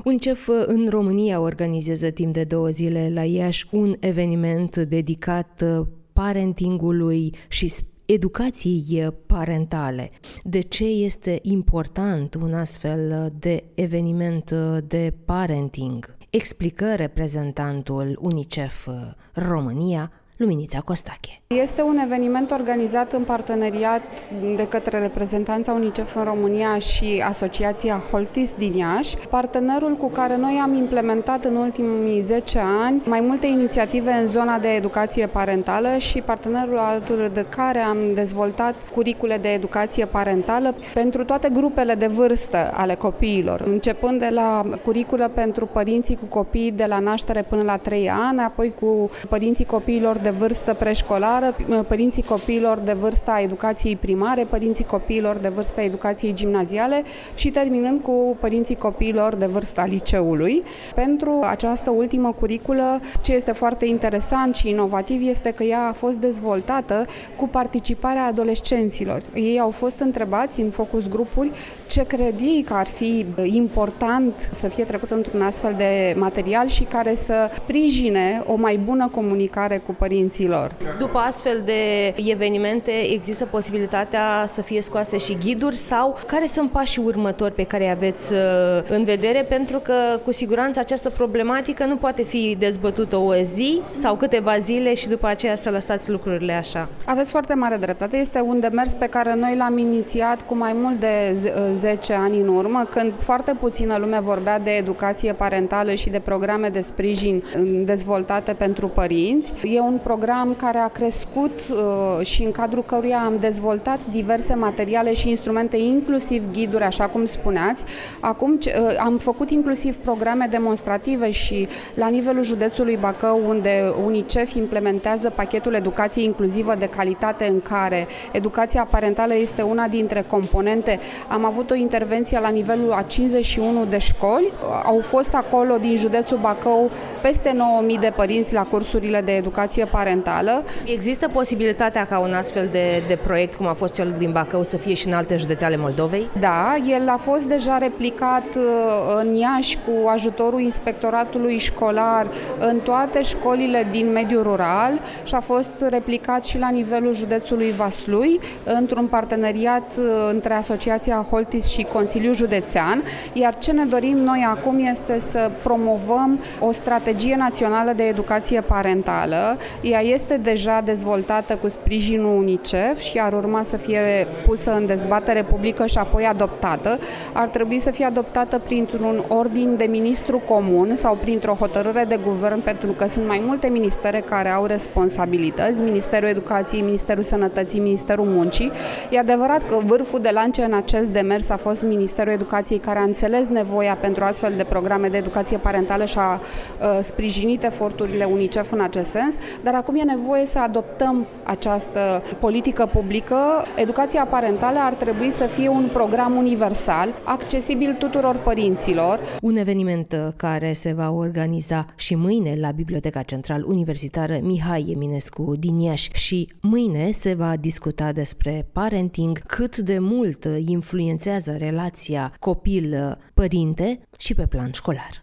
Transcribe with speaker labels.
Speaker 1: UNICEF în România organizează timp de 2 zile la Iași un eveniment dedicat parentingului și educației parentale. De ce este important un astfel de eveniment de parenting? Explică reprezentantul UNICEF România, Luminița Costache.
Speaker 2: Este un eveniment organizat în parteneriat de către reprezentanța UNICEF în România și Asociația Holtis din Iași, partenerul cu care noi am implementat în ultimii 10 ani mai multe inițiative în zona de educație parentală și partenerul alături de care am dezvoltat curicule de educație parentală pentru toate grupele de vârstă ale copiilor, începând de la curiculă pentru părinții cu copii de la naștere până la 3 ani, apoi cu părinții copiilor de vârstă preșcolară, părinții copiilor de vârsta educației primare, părinții copiilor de vârsta educației gimnaziale și terminând cu părinții copiilor de vârsta liceului. Pentru această ultimă curiculă, ce este foarte interesant și inovativ este că ea a fost dezvoltată cu participarea adolescenților. Ei au fost întrebați în focus grupuri ce cred ei că ar fi important să fie trecut într-un astfel de material și care să sprijine o mai bună comunicare cu părinților.
Speaker 1: După astfel de evenimente există posibilitatea să fie scoase și ghiduri sau care sunt pașii următori pe care îi aveți în vedere, pentru că cu siguranță această problematică nu poate fi dezbătută o zi sau câteva zile și după aceea să lăsați lucrurile așa.
Speaker 2: Aveți foarte mare dreptate. Este un demers pe care noi l-am inițiat cu mai mult de 10 ani în urmă, când foarte puțină lume vorbea de educație parentală și de programe de sprijin dezvoltate pentru părinți. E un program care a crescut și în cadrul căruia am dezvoltat diverse materiale și instrumente, inclusiv ghiduri, așa cum spuneați. Acum am făcut inclusiv programe demonstrative și la nivelul județului Bacău, unde UNICEF implementează pachetul educație inclusivă de calitate, în care educația parentală este una dintre componente. Am avut o intervenție la nivelul a 51 de școli. Au fost acolo din județul Bacău peste 9.000 de părinți la cursurile de educație parentală.
Speaker 1: Există posibilitatea ca un astfel de proiect, cum a fost cel din Bacău, să fie și în alte județe ale Moldovei?
Speaker 2: Da, el a fost deja replicat în Iași cu ajutorul inspectoratului școlar în toate școlile din mediul rural și a fost replicat și la nivelul județului Vaslui într-un parteneriat între Asociația Holtis și Consiliul Județean, iar ce ne dorim noi acum este să promovăm o strategie națională de educație parentală. Ea este deja dezvoltată cu sprijinul UNICEF și ar urma să fie pusă în dezbatere publică și apoi adoptată. Ar trebui să fie adoptată printr-un ordin de ministru comun sau printr-o hotărâre de guvern, pentru că sunt mai multe ministere care au responsabilități, Ministerul Educației, Ministerul Sănătății, Ministerul Muncii. E adevărat că vârful de lance în acest demers a fost Ministerul Educației, care a înțeles nevoia pentru astfel de programe de educație parentală și a sprijinit eforturile UNICEF în acest sens, dar acum e nevoie să adoptăm această politică publică. Educația parentală ar trebui să fie un program universal, accesibil tuturor părinților.
Speaker 1: Un eveniment care se va organiza și mâine la Biblioteca Central Universitară Mihai Eminescu din Iași și mâine se va discuta despre parenting, cât de mult influențează relația copil-părinte și pe plan școlar.